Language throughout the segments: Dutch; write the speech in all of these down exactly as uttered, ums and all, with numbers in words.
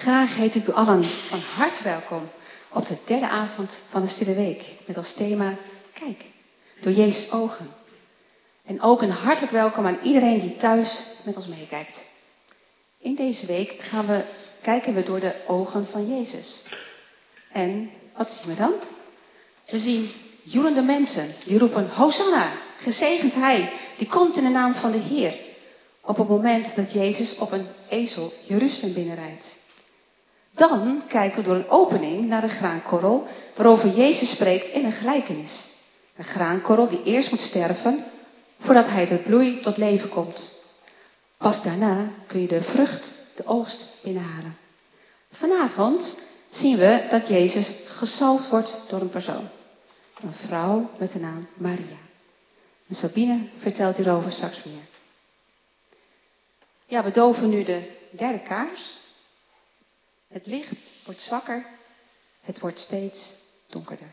Graag heet ik u allen van harte welkom op de derde avond van de Stille Week. Met als thema, kijk, door Jezus' ogen. En ook een hartelijk welkom aan iedereen die thuis met ons meekijkt. In deze week gaan we, kijken we door de ogen van Jezus. En wat zien we dan? We zien joelende mensen die roepen, Hosanna, gezegend Hij, die komt in de naam van de Heer. Op het moment dat Jezus op een ezel Jeruzalem binnenrijdt. Dan kijken we door een opening naar de graankorrel waarover Jezus spreekt in een gelijkenis. Een graankorrel die eerst moet sterven voordat hij tot bloei tot leven komt. Pas daarna kun je de vrucht, de oogst, binnenhalen. Vanavond zien we dat Jezus gezalfd wordt door een persoon. Een vrouw met de naam Maria. En Sabine vertelt hierover straks meer. Ja, we doven nu de derde kaars. Het licht wordt zwakker. Het wordt steeds donkerder.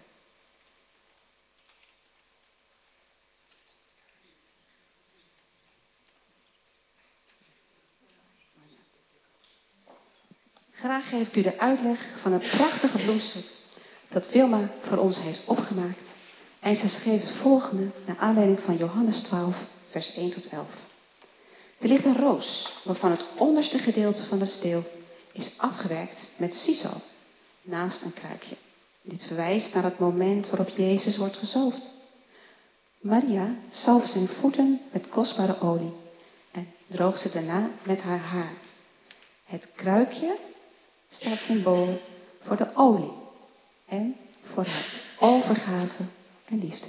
Graag geef ik u de uitleg van een prachtige bloemstuk dat Wilma voor ons heeft opgemaakt. En ze schreef het volgende naar aanleiding van Johannes twaalf, vers één tot elf. Er ligt een roos waarvan het onderste gedeelte van de steel is afgewerkt met sisal naast een kruikje. Dit verwijst naar het moment waarop Jezus wordt gezalfd. Maria zalft zijn voeten met kostbare olie en droogt ze daarna met haar haar. Het kruikje staat symbool voor de olie en voor haar overgave en liefde.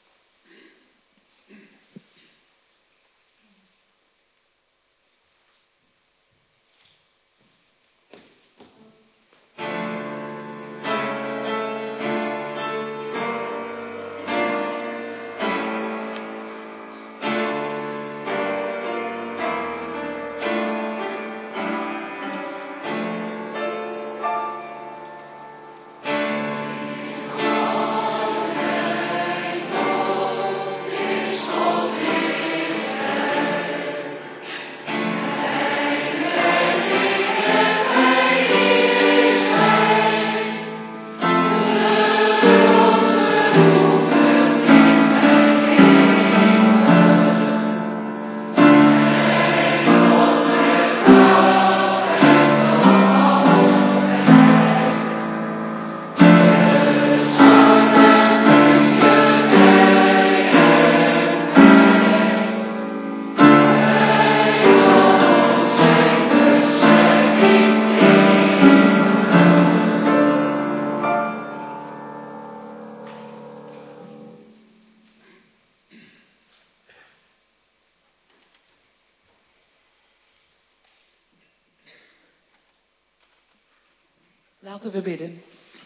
Laten we bidden.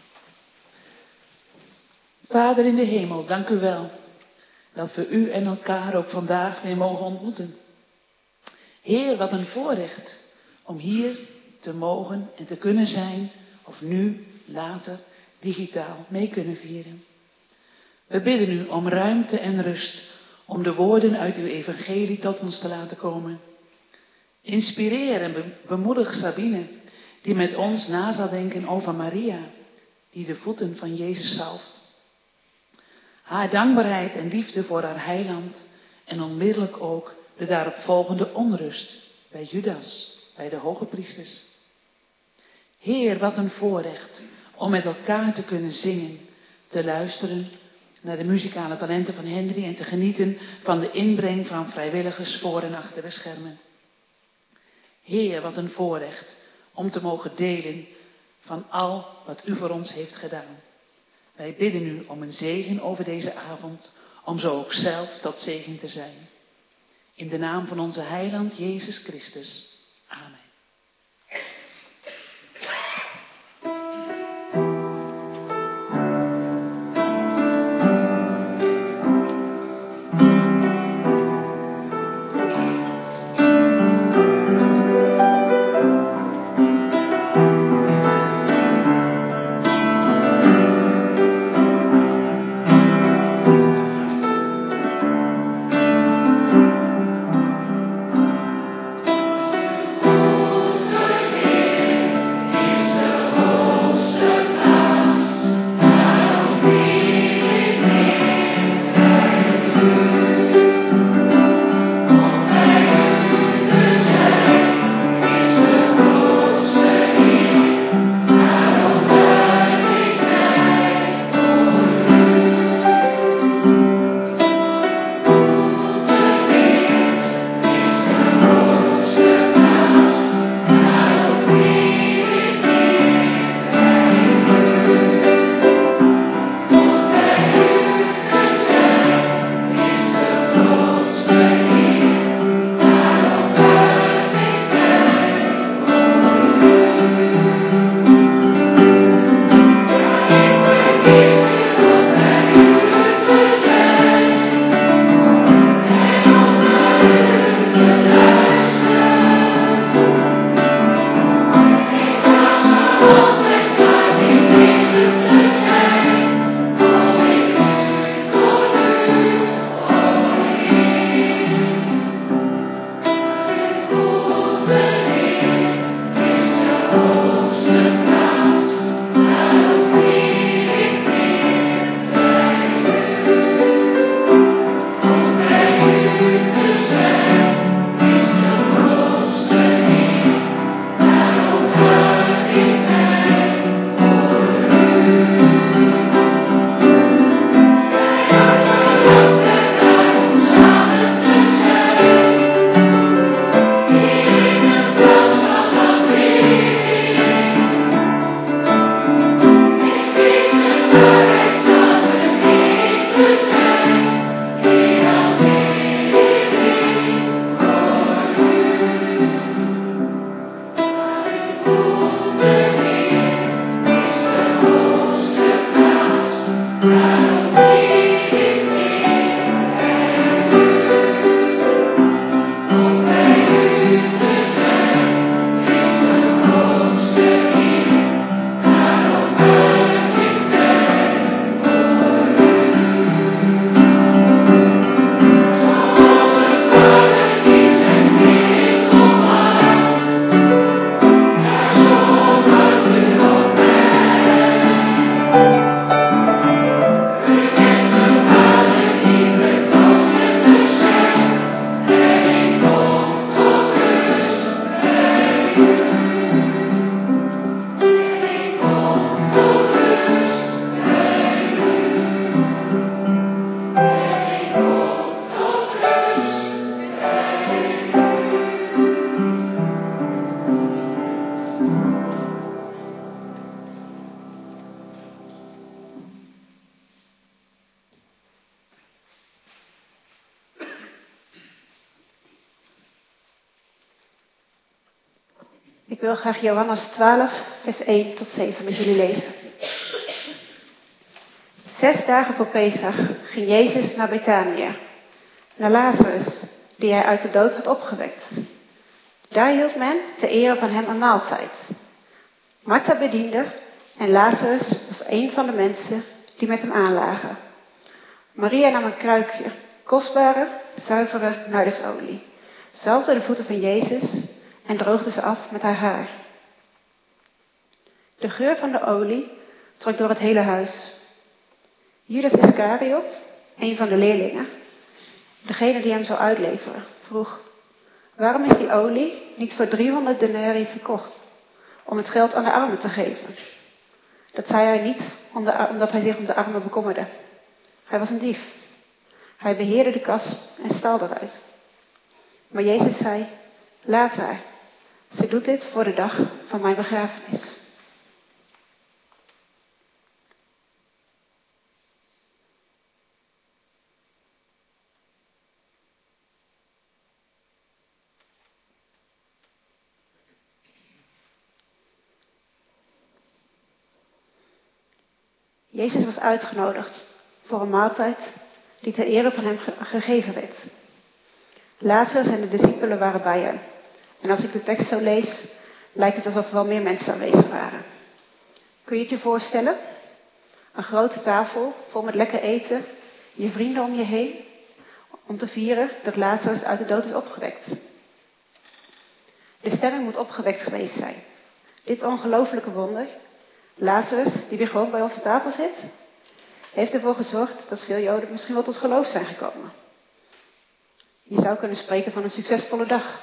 Vader in de hemel, dank u wel dat we u en elkaar ook vandaag weer mogen ontmoeten. Heer, wat een voorrecht om hier te mogen en te kunnen zijn, of nu, later, digitaal mee kunnen vieren. We bidden u om ruimte en rust, om de woorden uit uw evangelie tot ons te laten komen. Inspireer en be- bemoedig Sabine, die met ons na zal denken over Maria, die de voeten van Jezus zalft. Haar dankbaarheid en liefde voor haar heiland en onmiddellijk ook de daarop volgende onrust bij Judas, bij de hoge priesters. Heer, wat een voorrecht om met elkaar te kunnen zingen, te luisteren naar de muzikale talenten van Henry en te genieten van de inbreng van vrijwilligers voor en achter de schermen. Heer, wat een voorrecht om te mogen delen van al wat u voor ons heeft gedaan. Wij bidden u om een zegen over deze avond, om zo ook zelf tot zegen te zijn. In de naam van onze heiland Jezus Christus. Amen. Oh Ik wil graag Johannes twaalf, vers één tot zeven met jullie lezen. Zes dagen voor Pesach ging Jezus naar Betanië, naar Lazarus, die hij uit de dood had opgewekt. Daar hield men ter ere van hem een maaltijd. Martha bediende en Lazarus was een van de mensen die met hem aanlagen. Maria nam een kruikje, kostbare, zuivere nardesolie, zalfde de voeten van Jezus en droogde ze af met haar haar. De geur van de olie trok door het hele huis. Judas Iscariot, een van de leerlingen, degene die hem zou uitleveren, vroeg: waarom is die olie niet voor driehonderd denarii verkocht, om het geld aan de armen te geven? Dat zei hij niet omdat hij zich om de armen bekommerde. Hij was een dief. Hij beheerde de kas en stal eruit. Maar Jezus zei: laat haar. Ze doet dit voor de dag van mijn begrafenis. Jezus was uitgenodigd voor een maaltijd die ter ere van hem ge- gegeven werd. Lazarus en de discipelen waren bij hem. En als ik de tekst zo lees, lijkt het alsof er wel meer mensen aanwezig waren. Kun je het je voorstellen? Een grote tafel vol met lekker eten, je vrienden om je heen, om te vieren dat Lazarus uit de dood is opgewekt. De stemming moet opgewekt geweest zijn. Dit ongelofelijke wonder, Lazarus, die weer gewoon bij onze tafel zit, heeft ervoor gezorgd dat veel Joden misschien wel tot geloof zijn gekomen. Je zou kunnen spreken van een succesvolle dag.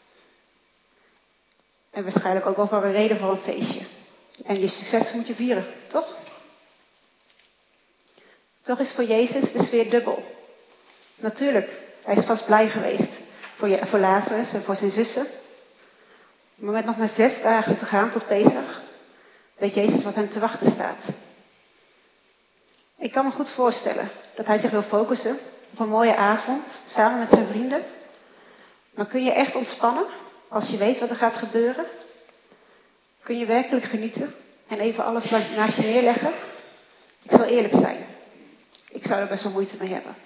En waarschijnlijk ook wel van een reden voor een feestje. En je succes moet je vieren, toch? Toch is voor Jezus de sfeer dubbel. Natuurlijk, hij is vast blij geweest voor, je, voor Lazarus en voor zijn zussen. Maar met nog maar zes dagen te gaan tot Pesach, weet Jezus wat hem te wachten staat. Ik kan me goed voorstellen dat hij zich wil focussen op een mooie avond samen met zijn vrienden. Maar kun je echt ontspannen als je weet wat er gaat gebeuren? Kun je werkelijk genieten en even alles naast je neerleggen? Ik zal eerlijk zijn. Ik zou er best wel moeite mee hebben.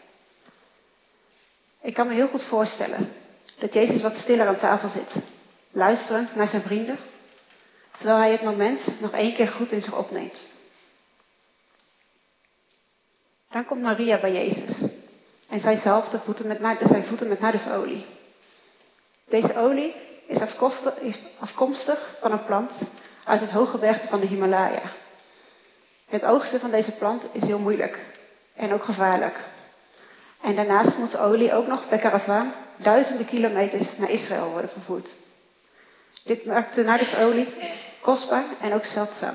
Ik kan me heel goed voorstellen dat Jezus wat stiller aan tafel zit, luisterend naar zijn vrienden, terwijl hij het moment nog één keer goed in zich opneemt. Dan komt Maria bij Jezus en zij zalft de voeten met, zijn voeten met nardesolie. Deze olie is afkomstig, is afkomstig van een plant uit het hooggebergte van de Himalaya. Het oogsten van deze plant is heel moeilijk en ook gevaarlijk. En daarnaast moet de olie ook nog per karavaan duizenden kilometers naar Israël worden vervoerd. Dit maakt de nardesolie kostbaar en ook zeldzaam.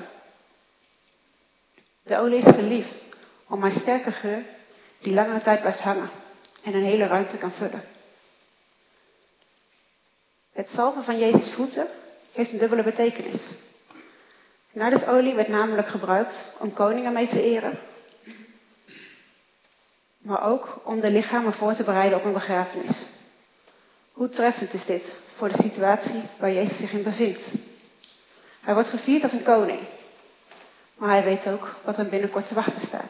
De olie is geliefd om haar sterke geur die langere tijd blijft hangen en een hele ruimte kan vullen. Het zalven van Jezus' voeten heeft een dubbele betekenis. Nardesolie werd namelijk gebruikt om koningen mee te eren, maar ook om de lichamen voor te bereiden op een begrafenis. Hoe treffend is dit voor de situatie waar Jezus zich in bevindt? Hij wordt gevierd als een koning, maar hij weet ook wat hem binnenkort te wachten staat.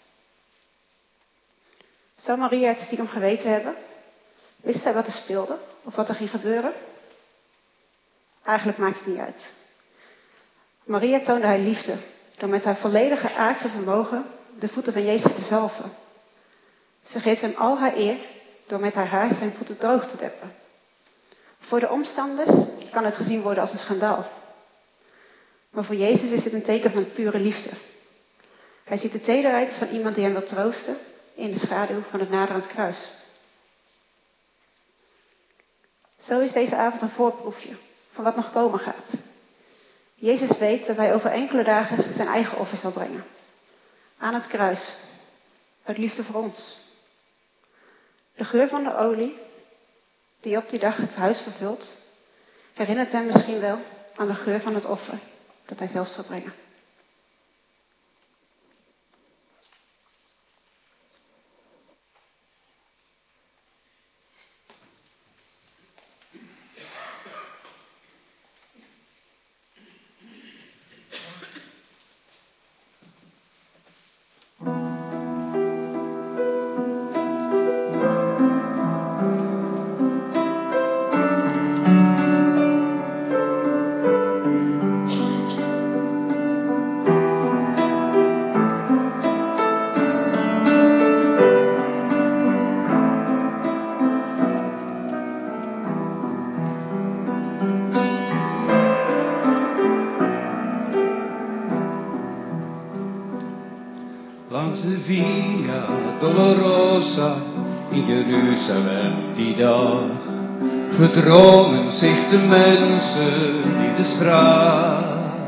Zou Maria het stiekem geweten hebben? Wist zij wat er speelde of wat er ging gebeuren? Eigenlijk maakt het niet uit. Maria toonde haar liefde door met haar volledige aardse vermogen de voeten van Jezus te zalven. Ze geeft hem al haar eer door met haar haar zijn voeten droog te deppen. Voor de omstanders kan het gezien worden als een schandaal. Maar voor Jezus is dit een teken van pure liefde. Hij ziet de tederheid van iemand die hem wil troosten in de schaduw van het naderend kruis. Zo is deze avond een voorproefje van wat nog komen gaat. Jezus weet dat hij over enkele dagen zijn eigen offer zal brengen. Aan het kruis. Uit liefde voor ons. De geur van de olie, die op die dag het huis vervult, herinnert hem misschien wel aan de geur van het offer dat hij zelf zal brengen. langs de Via Dolorosa in Jeruzalem die dag verdrongen zich de mensen in de straat.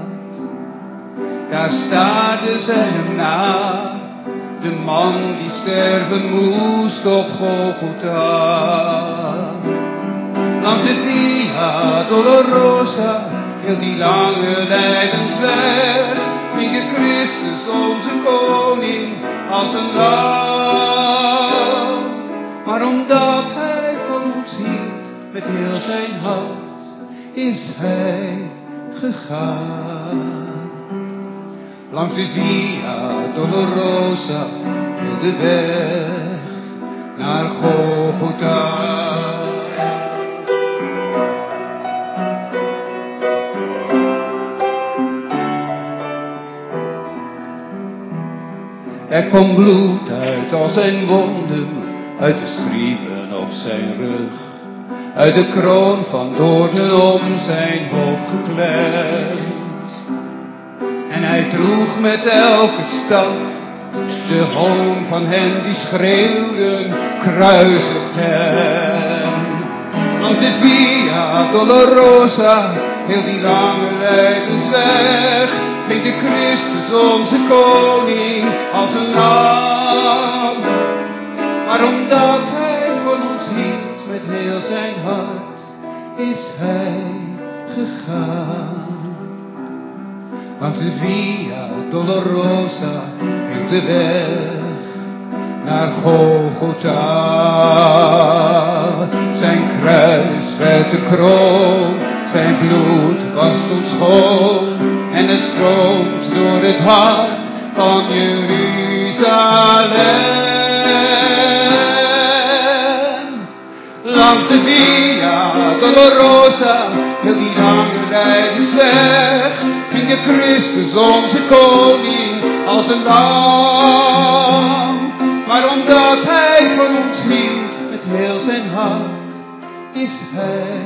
Daar staarden ze hem na, de man die sterven moest op Golgotha. Langs de Via Dolorosa, heel die lange lijdensweg, ging de Christus onze koning als een lam. Maar omdat hij van ons hield met heel zijn hart, is hij gegaan. Langs de Via Dolorosa, heel de weg naar Golgotha. Er kwam bloed uit al zijn wonden, uit de striemen op zijn rug, uit de kroon van doornen om zijn hoofd geklemd. En hij droeg met elke stap de hoon van hen die schreeuwden, kruisig hem. Langs de Via Dolorosa, heel die lange lijdensweg, ging de Christus onze koning als een lam. Maar omdat hij van ons hield met heel zijn hart, is hij gegaan. Langs de Via Dolorosa, heel de weg naar Golgotha. Zijn kruis werd de kroon, zijn bloed wast ons schoon, en het stroomt door het hart van Jeruzalem. Langs de Via Dolorosa, heel die lange lijdensweg, ging de Christus onze koning als een lam. Maar omdat hij van ons hield met heel zijn hart, is hij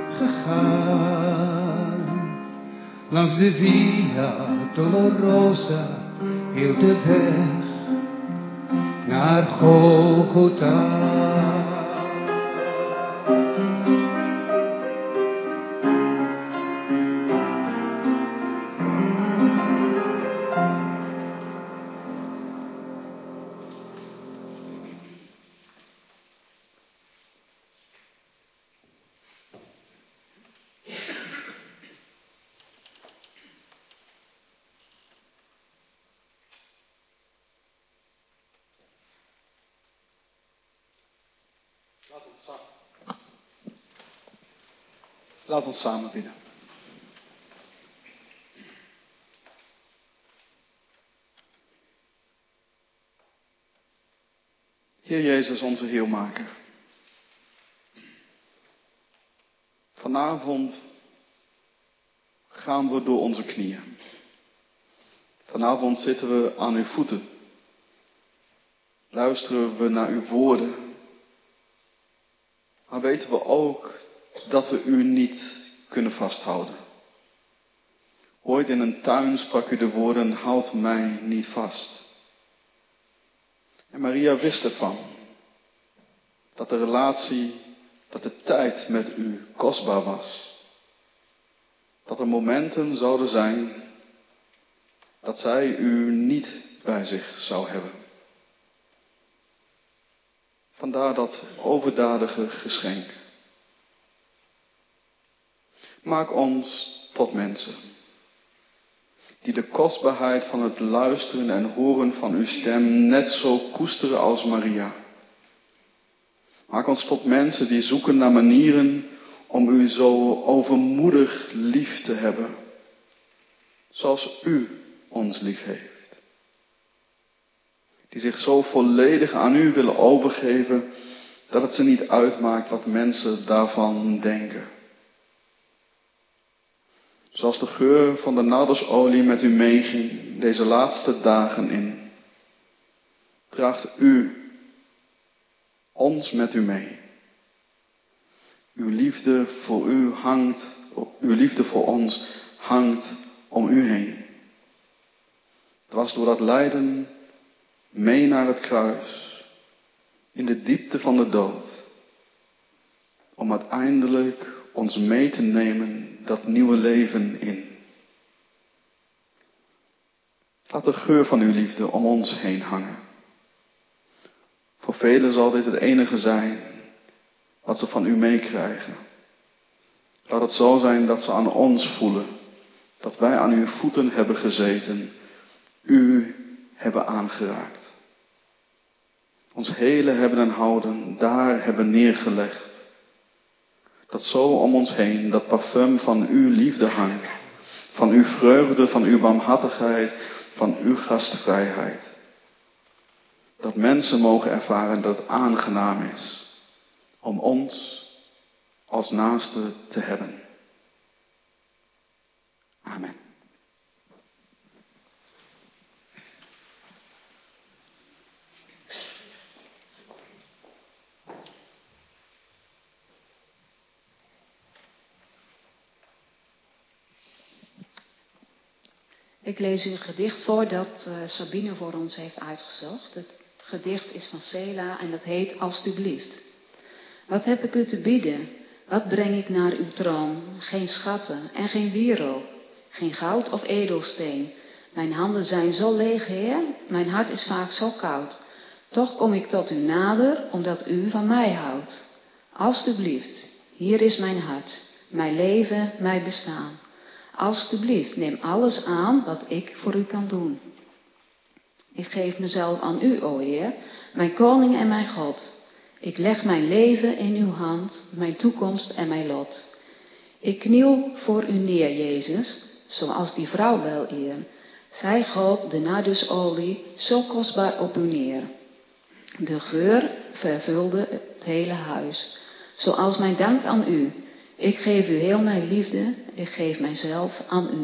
gegaan. Langs de Via Dolorosa, heel de weg naar Golgotha. Laat ons samen bidden. Heer Jezus, onze Heelmaker. Vanavond gaan we door onze knieën. Vanavond zitten we aan uw voeten. Luisteren we naar uw woorden. Maar weten we ook dat we u niet kunnen vasthouden. Ooit in een tuin sprak u de woorden, houd mij niet vast. En Maria wist ervan. Dat de relatie, dat de tijd met u kostbaar was. Dat er momenten zouden zijn dat zij u niet bij zich zou hebben. Vandaar dat overdadige geschenk. Maak ons tot mensen die de kostbaarheid van het luisteren en horen van uw stem net zo koesteren als Maria. Maak ons tot mensen die zoeken naar manieren om u zo overmoedig lief te hebben, zoals u ons lief heeft. Die zich zo volledig aan u willen overgeven, dat het ze niet uitmaakt wat mensen daarvan denken. Zoals de geur van de nardosolie met u meeging deze laatste dagen in, draagt u ons met u mee. Uw liefde voor u hangt, uw liefde voor ons hangt om u heen. Dwars door dat lijden mee naar het kruis, in de diepte van de dood, om uiteindelijk ons mee te nemen dat nieuwe leven in. Laat de geur van uw liefde om ons heen hangen. Voor velen zal dit het enige zijn wat ze van u meekrijgen. Laat het zo zijn dat ze aan ons voelen dat wij aan uw voeten hebben gezeten, u hebben aangeraakt. Ons hele hebben en houden daar hebben neergelegd. Dat zo om ons heen dat parfum van uw liefde hangt, van uw vreugde, van uw barmhartigheid, van uw gastvrijheid. Dat mensen mogen ervaren dat het aangenaam is om ons als naaste te hebben. Amen. Ik lees u een gedicht voor dat uh, Sabine voor ons heeft uitgezocht. Het gedicht is van Sela en dat heet Alstublieft. Wat heb ik u te bieden? Wat breng ik naar uw troon? Geen schatten en geen wierook, geen goud of edelsteen. Mijn handen zijn zo leeg, Heer, mijn hart is vaak zo koud. Toch kom ik tot u nader, omdat u van mij houdt. Alstublieft, hier is mijn hart, mijn leven, mijn bestaan. Alstublieft, neem alles aan wat ik voor u kan doen. Ik geef mezelf aan u, o Heer, mijn koning en mijn God. Ik leg mijn leven in uw hand, mijn toekomst en mijn lot. Ik kniel voor u neer, Jezus, zoals die vrouw wel eer. Zij goot de nardusolie zo kostbaar op u neer. De geur vervulde het hele huis, zoals mijn dank aan u. Ik geef u heel mijn liefde, ik geef mijzelf aan u.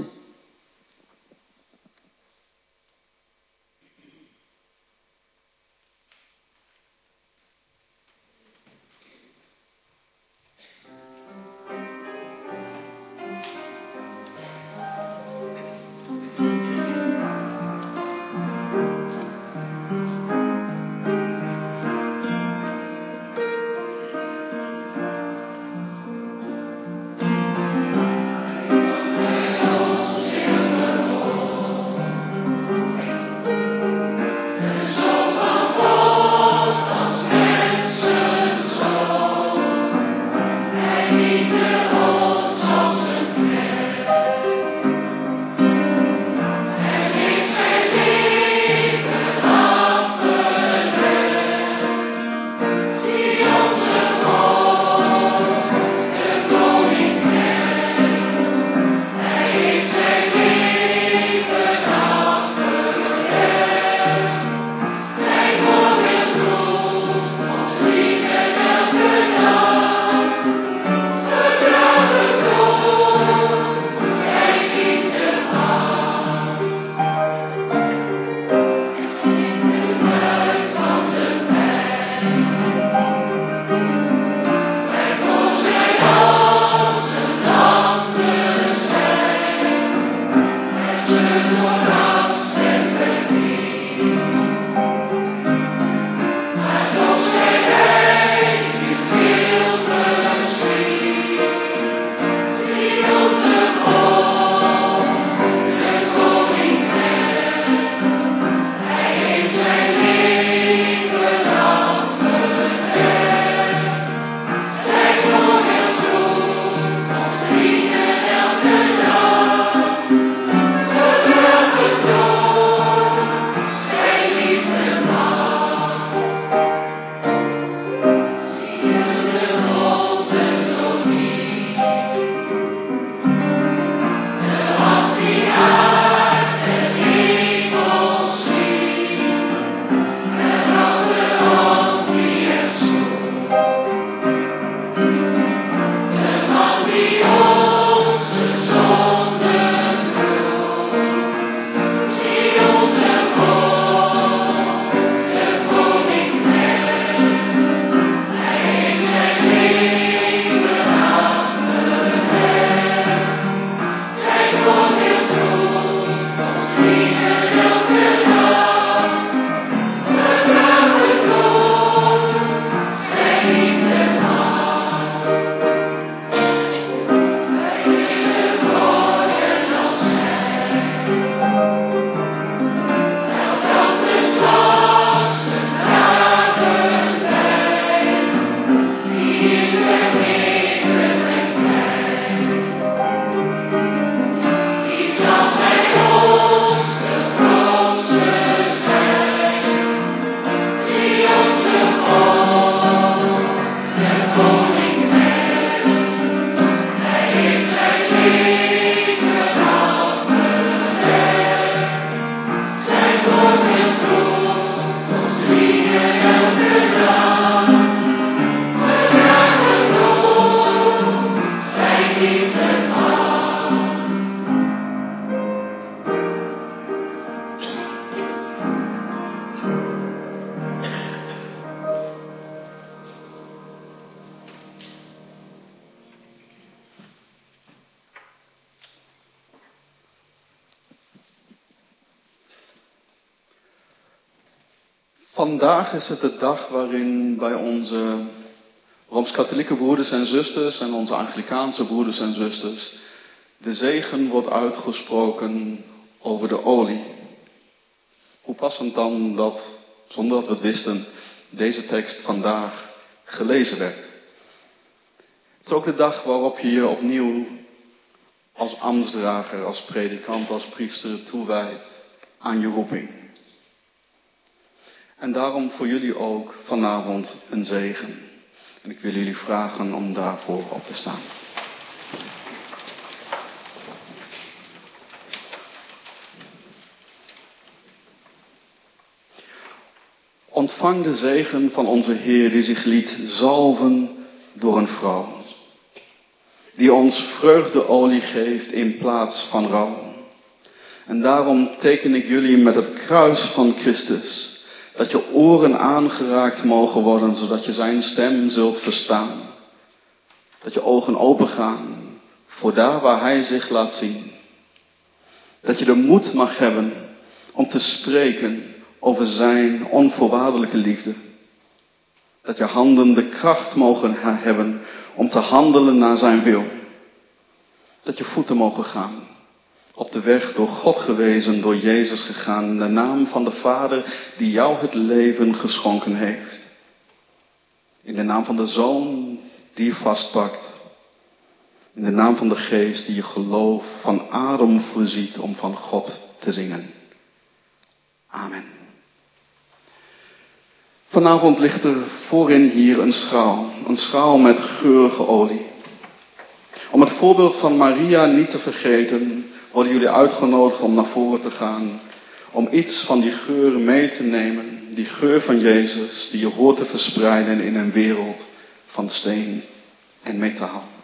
Vandaag is het de dag waarin bij onze Rooms-Katholieke broeders en zusters en onze Anglikaanse broeders en zusters de zegen wordt uitgesproken over de olie. Hoe passend dan dat, zonder dat we het wisten, deze tekst vandaag gelezen werd. Het is ook de dag waarop je je opnieuw als ambtsdrager, als predikant, als priester toewijdt aan je roeping. En daarom voor jullie ook vanavond een zegen. En ik wil jullie vragen om daarvoor op te staan. Ontvang de zegen van onze Heer die zich liet zalven door een vrouw. Die ons vreugdeolie geeft in plaats van rouw. En daarom teken ik jullie met het kruis van Christus. Dat je oren aangeraakt mogen worden, zodat je zijn stem zult verstaan. Dat je ogen opengaan voor daar waar hij zich laat zien. Dat je de moed mag hebben om te spreken over zijn onvoorwaardelijke liefde. Dat je handen de kracht mogen hebben om te handelen naar zijn wil. Dat je voeten mogen gaan. Op de weg door God gewezen, door Jezus gegaan. In de naam van de Vader die jou het leven geschonken heeft. In de naam van de Zoon die je vastpakt. In de naam van de Geest die je geloof van adem voorziet om van God te zingen. Amen. Vanavond ligt er voorin hier een schaal. Een schaal met geurige olie. Om het voorbeeld van Maria niet te vergeten, worden jullie uitgenodigd om naar voren te gaan. Om iets van die geur mee te nemen. Die geur van Jezus die je hoort te verspreiden in een wereld van steen en metaal.